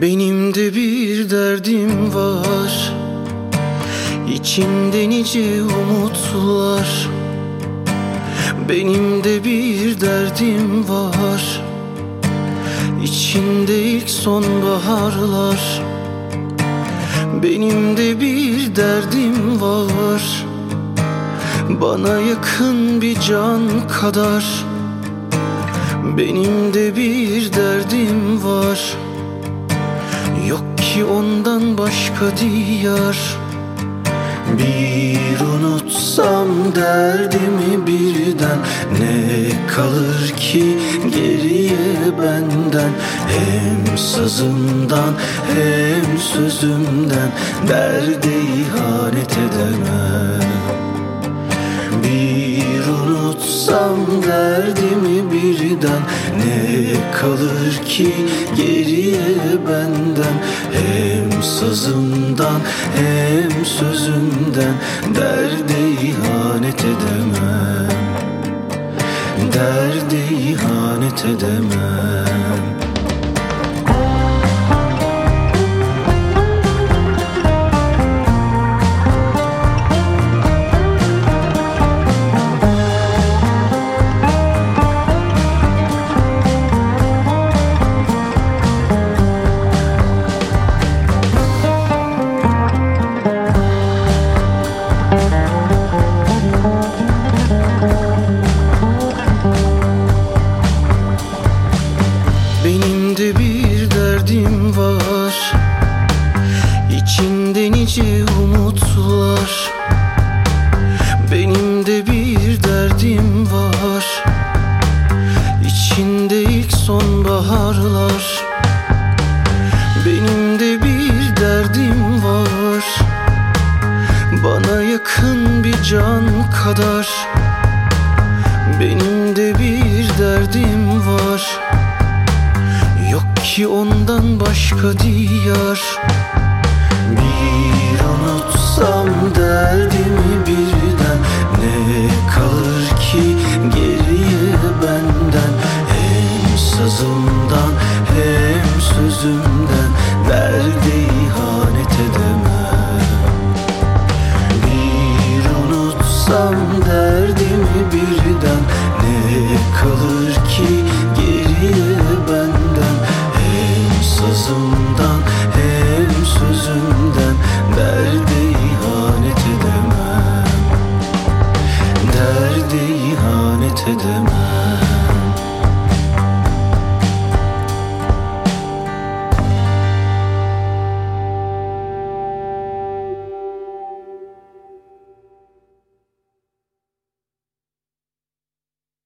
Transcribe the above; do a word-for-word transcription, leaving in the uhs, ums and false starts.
Benim de bir derdim var, İçimde nice umutlar. Benim de bir derdim var, İçinde ilk sonbaharlar. Benim de bir derdim var, bana yakın bir can kadar. Benim de bir derdim var, yok ki ondan başka diyar. Bir unutsam derdimi birden, ne kalır ki geriye benden? Hem sazımdan hem sözümden derde ihanet edemem. Bir unutsam derdimi birden, ne kalır ki geriye benden? Hem sazımdan hem sözümden derde ihanet edemem. Derde ihanet edemem. Benim de bir derdim var, İçinde nice umutlar. Benim de bir derdim var, İçinde ilk sonbaharlar. Benim de bir derdim var, bana yakın bir can kadar. Benim de bir derdim var, yok ki ondan başka diyar. Bir unutsam derdimi birden, ne kalır ki geriye benden? Hem sazımdan hem sözümden derde ihanet edemem.